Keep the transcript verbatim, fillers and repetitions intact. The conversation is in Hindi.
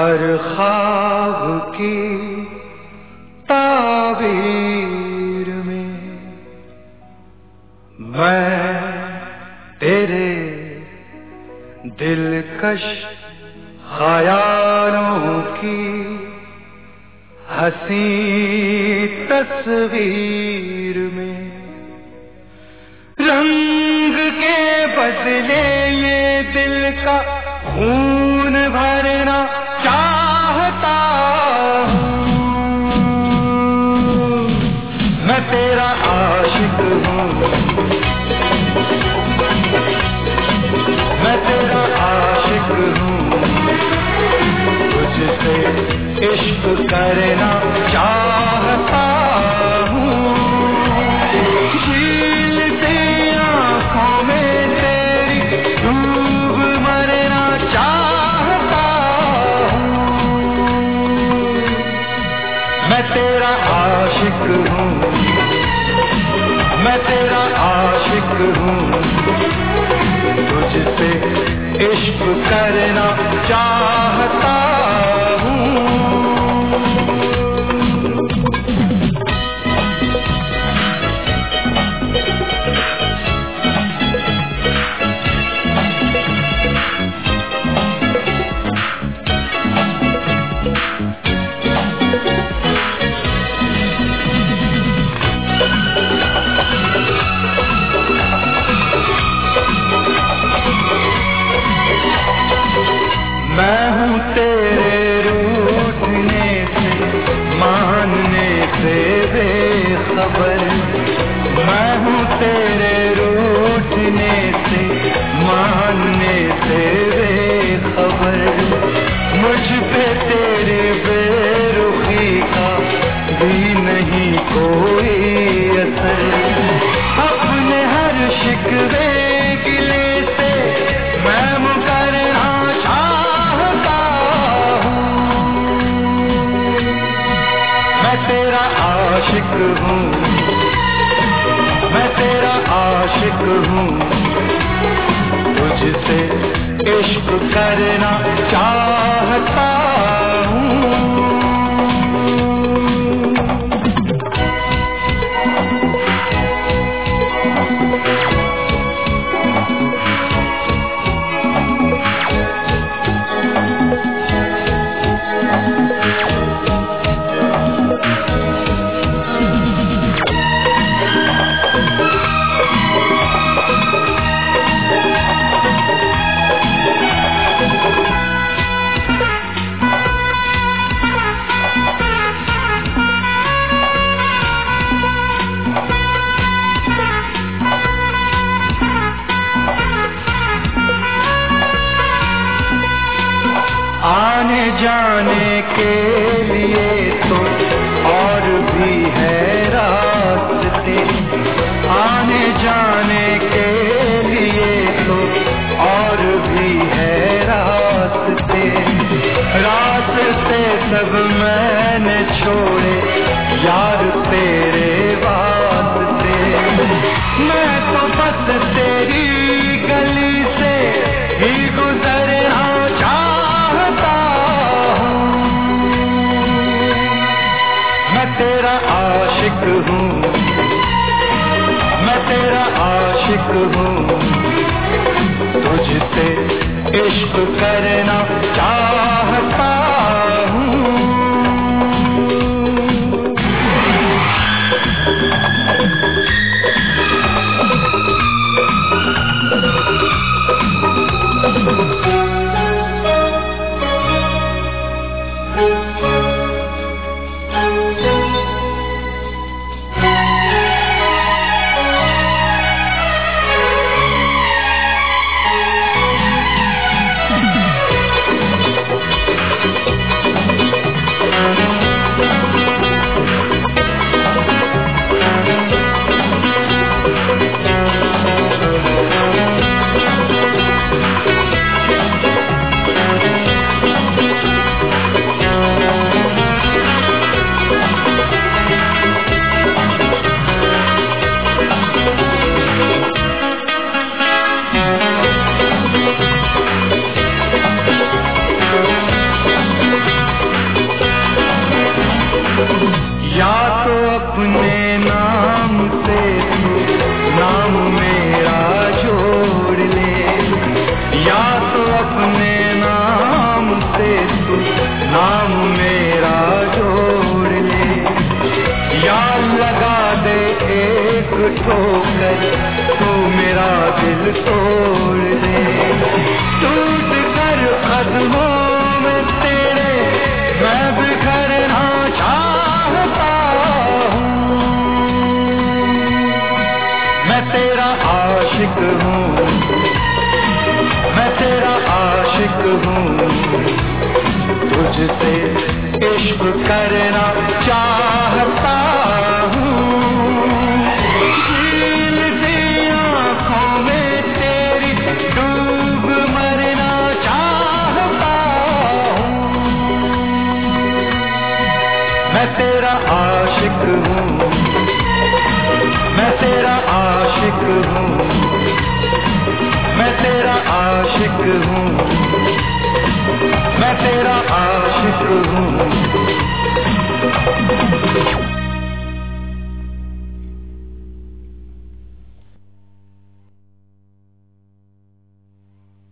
हर ख्वाब की ताबीर में मैं तेरे दिलकश ख्यालों की हंसी तस्वीर में रंग के बदले ये दिल का खून भरना चाहता हूँ। मैं तेरा आशिक हूँ, मैं तेरा आशिक हूँ, तुझसे इश्क करना चाहता हूँ। झीलती आँखों में तेरी डूब मरना चाहता हूँ। मैं तेरा आशिक हूँ, मैं तेरा आशिक हूँ, तुझसे इश्क करना चाहता हूँ। मैं हूँ तेरे रूठने से मानने से बेखबर, मैं हूँ तेरे रूठने से मानने से बेखबर। मुझ पे तेरे बेरुखी का भी नहीं कोई असर। अपने हर शिकवे गिले से मैं मुकर्रा तेरा आशिक हूँ, मैं तेरा आशिक हूँ, तुझसे इश्क करना चाहता हूँ। आने जाने के लिए तो और भी है रास्ते, आने जाने के लिए तो और भी है रास्ते। रास्ते सब मैंने छोड़े यार तेरे वास्ते। मैं तो बस तेरी गली से ही गुजरना चाहता हूँ। मैं तेरा आशिक हूँ, मैं तेरा आशिक हूँ, तुझसे इश्क करना चाहता हूँ। नाम मेरा जोड़ ले, या लगा दे एक ठोकर, तू मेरा दिल तोड़ दे। टूट कर कदमों में तेरे मैं बिखरना चाहता हूँ। मैं तेरा आशिक हूँ, मैं तेरा आशिक हूँ, तुझसे इश्क करना चाहता हूँ। झील सी आँखों में तेरी डूब मरना चाहता हूँ। मैं तेरा आशिक हूँ, मैं तेरा आशिक हूँ, मैं तेरा आशिक हूँ।